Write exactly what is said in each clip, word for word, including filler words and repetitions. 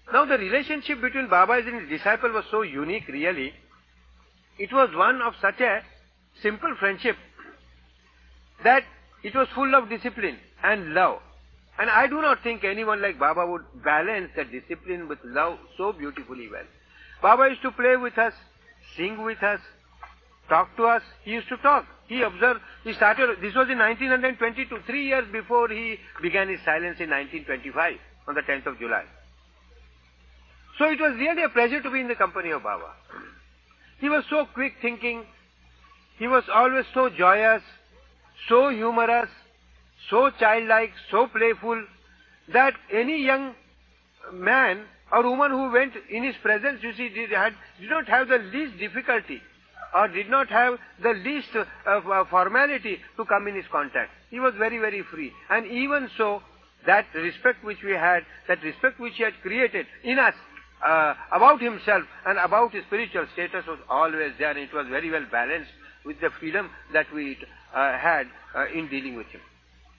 Now the relationship between Baba and his disciple was so unique really. It was one of such a simple friendship that it was full of discipline and love. And I do not think anyone like Baba would balance that discipline with love so beautifully well. Baba used to play with us, sing with us, talk to us. He used to talk. He observed, he started, this was in nineteen twenty-two, three years before he began his silence in nineteen twenty-five, on the tenth of July. So it was really a pleasure to be in the company of Baba. He was so quick thinking, he was always so joyous, so humorous, so childlike, so playful, that any young man or woman who went in his presence, you see, did, had, did not have the least difficulty or did not have the least uh, uh, formality to come in his contact. He was very, very free. And even so, that respect which we had, that respect which he had created in us, uh, about himself and about his spiritual status was always there, and it was very well balanced with the freedom that we uh, had uh, in dealing with him.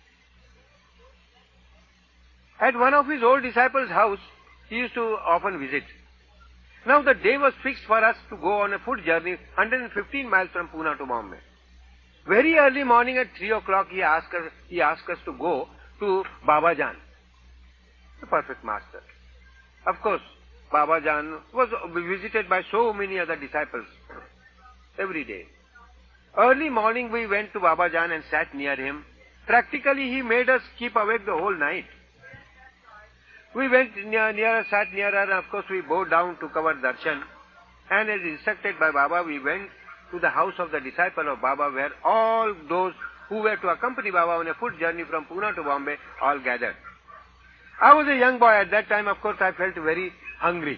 At one of his old disciples' house, he used to often visit. Now the day was fixed for us to go on a foot journey, one hundred fifteen miles from Pune to Bombay. Very early morning at three o'clock, he asked us, he asked us to go to Baba Jan, the perfect master. Of course, Baba Jan was visited by so many other disciples every day. Early morning we went to Baba Jan and sat near him. Practically he made us keep awake the whole night. We went near, near, sat near her, and of course we bowed down, took our darshan, and as instructed by Baba, we went to the house of the disciple of Baba, where all those who were to accompany Baba on a foot journey from Pune to Bombay all gathered. I was a young boy at that time, of course I felt very hungry.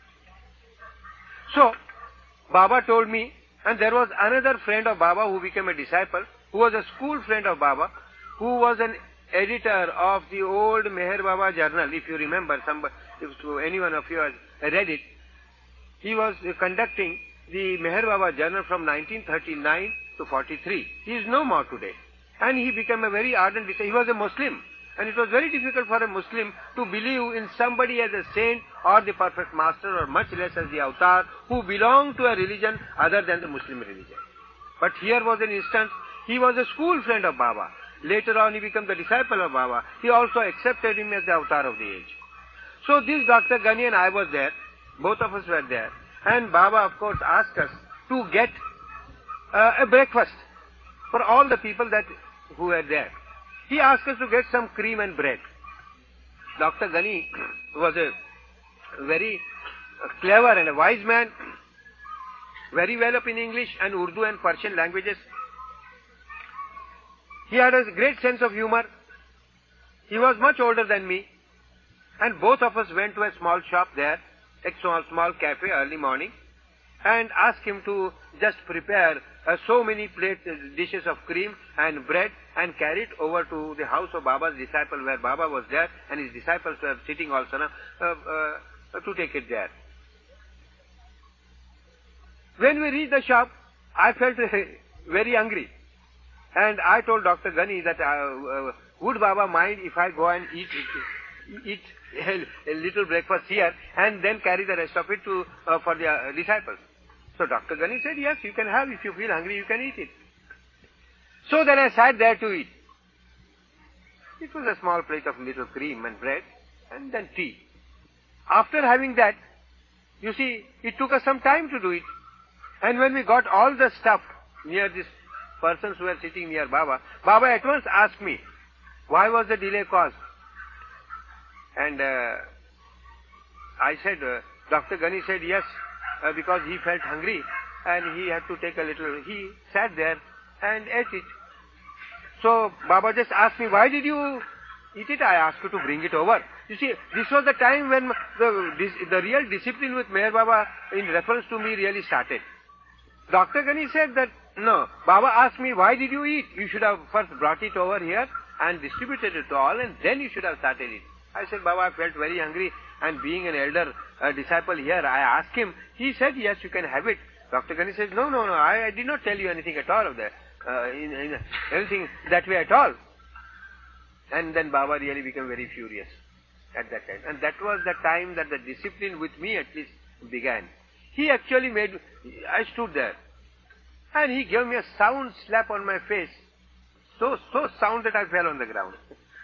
So, Baba told me, and there was another friend of Baba who became a disciple, who was a school friend of Baba, who was an editor of the old Meher Baba journal, if you remember, some, if any one of you has read it. He was conducting the Meher Baba journal from nineteen thirty-nine to forty-three. He is no more today. And he became a very ardent disciple. He was a Muslim. And it was very difficult for a Muslim to believe in somebody as a saint or the perfect master, or much less as the avatar, who belonged to a religion other than the Muslim religion. But here was an instance. He was a school friend of Baba. Later on he became the disciple of Baba. He also accepted him as the avatar of the age. So this Doctor Ghani and I was there. Both of us were there. And Baba, of course, asked us to get uh, a breakfast for all the people that who were there. He asked us to get some cream and bread. Doctor Ghani was a very clever and a wise man, very well up in English and Urdu and Persian languages. He had a great sense of humor. He was much older than me. And both of us went to a small shop there, a small, small cafe early morning, and asked him to just prepare uh, so many plates, uh, dishes of cream and bread, and carry it over to the house of Baba's disciple, where Baba was there, and his disciples were sitting also now, uh, uh, to take it there. When we reached the shop, I felt very hungry. And I told Doctor Ghani that uh, uh, would Baba mind if I go and eat eat a, a little breakfast here and then carry the rest of it to uh, for the uh, disciples. So Doctor Ghani said, yes, you can have. If you feel hungry, you can eat it. So then I sat there to eat. It was a small plate of little cream and bread and then tea. After having that, you see, it took us some time to do it. And when we got all the stuff near this persons who were sitting near Baba, Baba at once asked me, why was the delay caused? And uh, I said, uh, Doctor Ghani said, yes, uh, because he felt hungry and he had to take a little. He sat there and ate it. So Baba just asked me, why did you eat it? I asked you to bring it over. You see, this was the time when the, this, the real discipline with Meher Baba in reference to me really started. Doctor Ghani said that, no, Baba asked me, why did you eat? You should have first brought it over here and distributed it to all, and then you should have started it. I said, Baba, I felt very hungry, and being an elder uh, disciple here, I asked him. He said, yes, you can have it. Doctor Ghani says, no, no, no, I, I did not tell you anything at all of that, uh, in, in, anything that way at all. And then Baba really became very furious. at that time. And that was the time that the discipline with me at least began. He actually made, I stood there, and he gave me a sound slap on my face, so, so sound that I fell on the ground.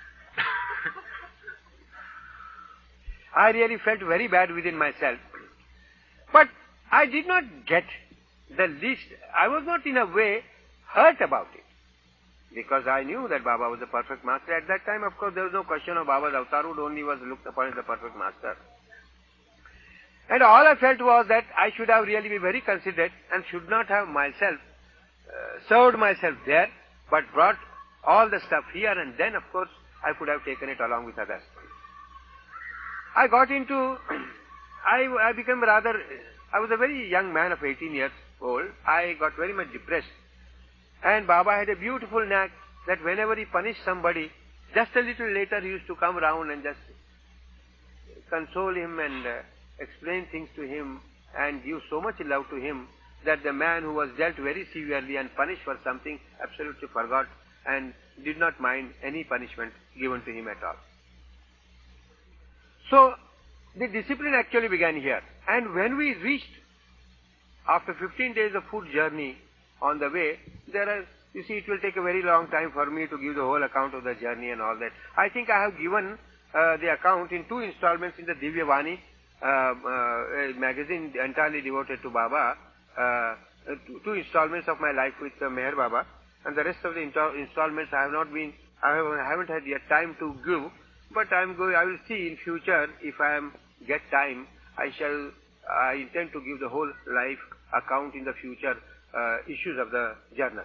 I really felt very bad within myself. But I did not get the least, I was not in a way hurt about it. Because I knew that Baba was a perfect master. At that time, of course, there was no question of Baba's avatarhood, only was looked upon as the perfect master. And all I felt was that I should have really been very considerate and should not have myself uh, served myself there, but brought all the stuff here, and then, of course, I could have taken it along with others. I got into, I, I became rather, I was a very young man of eighteen years old. I got very much depressed. And Baba had a beautiful knack that whenever he punished somebody, just a little later he used to come round and just console him and uh, explain things to him and give so much love to him that the man who was dealt very severely and punished for something absolutely forgot and did not mind any punishment given to him at all. So, the discipline actually began here. And when we reached, after fifteen days of foot journey on the way, there are, you see, it will take a very long time for me to give the whole account of the journey and all that. I think I have given uh, the account in two installments in the Divya Vani, uh, uh, a magazine entirely devoted to Baba, uh, two, two installments of my life with uh, Meher Baba, and the rest of the installments I have not been, I, have, I haven't had yet time to give, but I am going, I will see in future if I am, get time, I shall, I intend to give the whole life account in the future uh, issues of the journal.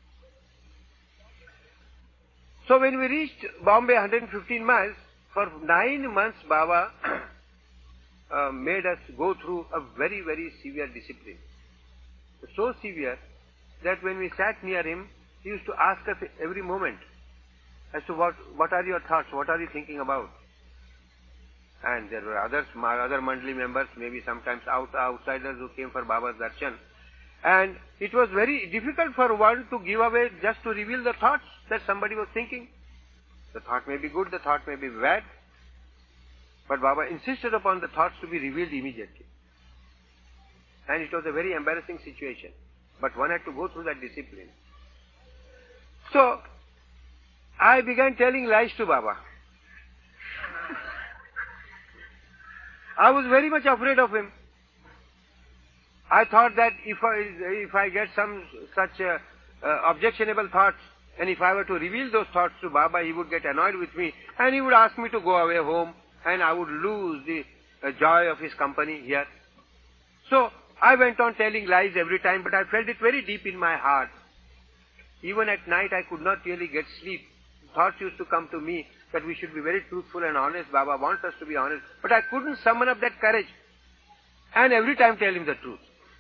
So when we reached Bombay, one hundred fifteen miles, for nine months Baba uh, made us go through a very, very severe discipline. So severe that when we sat near him, he used to ask us every moment as to what, what are your thoughts, what are you thinking about? And there were others, other Mandali members, maybe sometimes out, outsiders who came for Baba's darshan. And it was very difficult for one to give away just to reveal the thoughts that somebody was thinking. The thought may be good, the thought may be bad, but Baba insisted upon the thoughts to be revealed immediately. And it was a very embarrassing situation. But one had to go through that discipline. So, I began telling lies to Baba. I was very much afraid of him. I thought that if I, if I get some such uh, uh, objectionable thoughts, and if I were to reveal those thoughts to Baba, he would get annoyed with me, and he would ask me to go away home, and I would lose the uh, joy of his company here. So, I went on telling lies every time, but I felt it very deep in my heart. Even at night, I could not really get sleep. Thoughts used to come to me that we should be very truthful and honest. Baba wants us to be honest. But I couldn't summon up that courage and every time tell him the truth.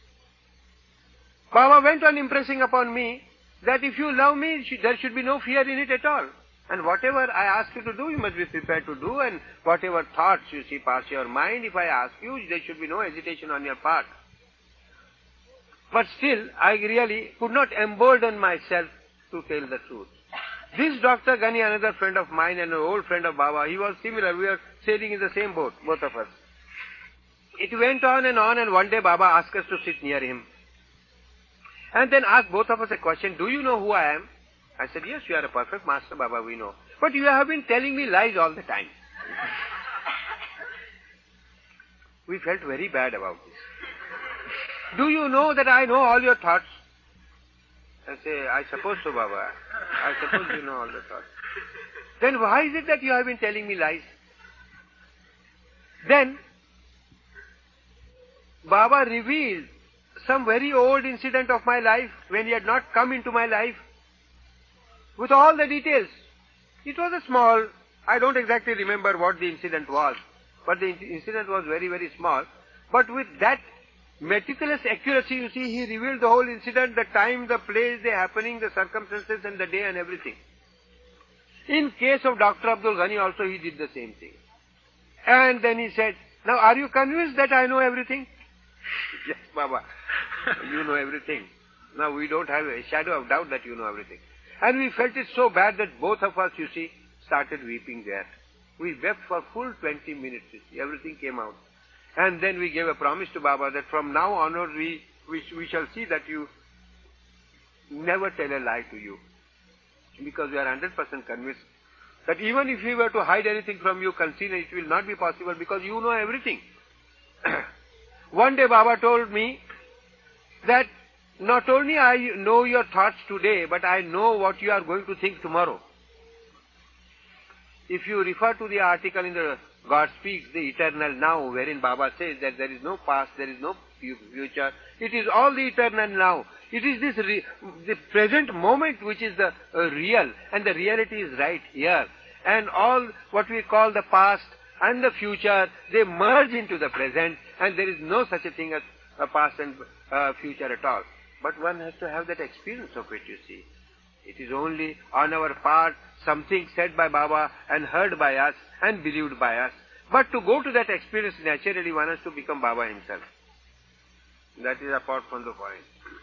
Baba went on impressing upon me that if you love me, there should be no fear in it at all. And whatever I ask you to do, you must be prepared to do. And whatever thoughts you see pass your mind, if I ask you, there should be no hesitation on your part. But still, I really could not embolden myself to tell the truth. This Doctor Ghani, another friend of mine and an old friend of Baba, he was similar. We were sailing in the same boat, both of us. It went on and on, and one day Baba asked us to sit near him. And then asked both of us a question, do you know who I am? I said, yes, you are a perfect master, Baba, we know. But you have been telling me lies all the time. We felt very bad about this. Do you know that I know all your thoughts? I say, I suppose so, Baba. I suppose you know all the thoughts. Then why is it that you have been telling me lies? Then, Baba revealed some very old incident of my life when he had not come into my life with all the details. It was a small, I don't exactly remember what the incident was, but the incident was very, very small. But with that meticulous accuracy, you see, he revealed the whole incident, the time, the place, the happening, the circumstances and the day and everything. In case of Doctor Abdul Ghani also, he did the same thing. And then he said, now are you convinced that I know everything? Yes, Baba, you know everything. Now we don't have a shadow of doubt that you know everything. And we felt it so bad that both of us, you see, started weeping there. We wept for full twenty minutes. Everything came out. And then we gave a promise to Baba that from now onward we, we, we shall see that you never tell a lie to you. Because we are one hundred percent convinced that even if we were to hide anything from you, conceal it, it will not be possible because you know everything. One day Baba told me that not only I know your thoughts today, but I know what you are going to think tomorrow. If you refer to the article in the God Speaks, the Eternal Now, wherein Baba says that there is no past, there is no future, it is all the eternal now. It is this re the present moment which is the uh, real, and the reality is right here. And all what we call the past and the future, they merge into the present, and there is no such a thing as a past and uh, future at all. But one has to have that experience of it, you see. It is only on our part something said by Baba and heard by us and believed by us. But to go to that experience, naturally one has to become Baba himself. That is apart from the point.